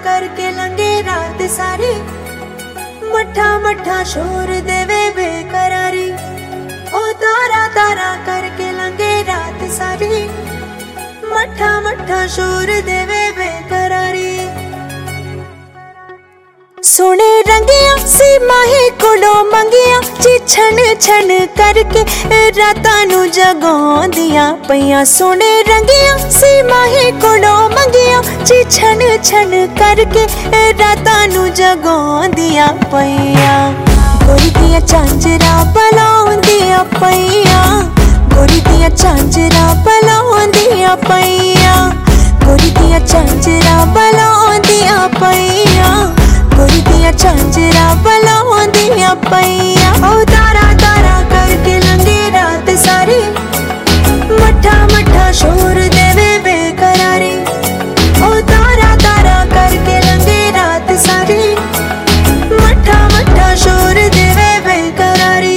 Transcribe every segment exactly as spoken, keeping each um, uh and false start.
करके लंघे रात सारी, मठा मठा शोर देवे बेकरारी। ओ तारा तारा करके लंघे रात सारी, मठा मठा शोर देवे बेकरारी। सोने रंगिया सी माही कोलों मंगिया, जी छन छन करके रातां नू जगाउंदियां पईयां। सोने रंगिया सी माही कोलों मंगिया, जी छन छन करके रातां नू जगाउंदियां पईयां। गोरी दियां झांजरां पलाउंदियां पईयां, गोरी दियां झांजरां पलाउंदियां पईयां, गोरी दियां झांजरां पलाउंदियां पईयां, गोरी दियां झांजरां पलाउंदियां पईयां। ओ तारा तारा करके लंघे रात सारी, मठा मठा शोर देवे बेकरारी। ओ तारा तारा करके लंघे रात सारी, मठा मठा शोर देवे बेकरारी।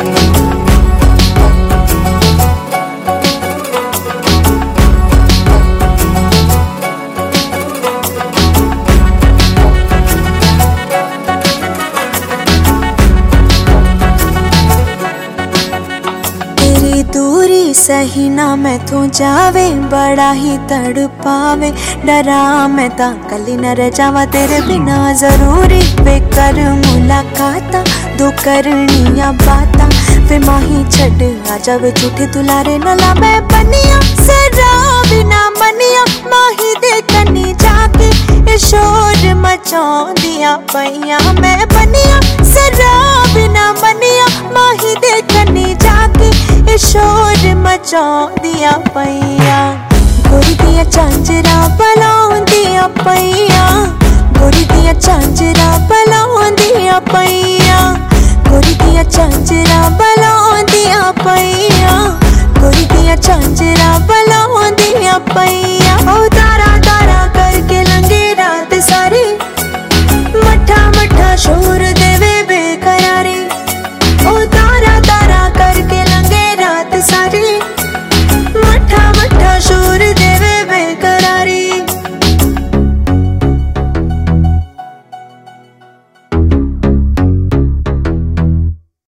दूरी सही ना मैं तू जावे, बड़ा ही तड़पावे। डरा मैं ता कली न रह जावा तेरे बिना, जरूरी वे कर मुलाकाता, दो करनिया बाता। वे माही छड़ आ जावे झूठे दुलारे नला, मैं बनिया सरा बिना मनिया। माही दे कनी जाके ए शोर मचाउंदियां पईयां, मैं बनिया सरा बिना मनिया। माही दे कनी जाके ए शोर मचाउंदियां पईयां। गोरी दियां झांजरां पलाउंदियां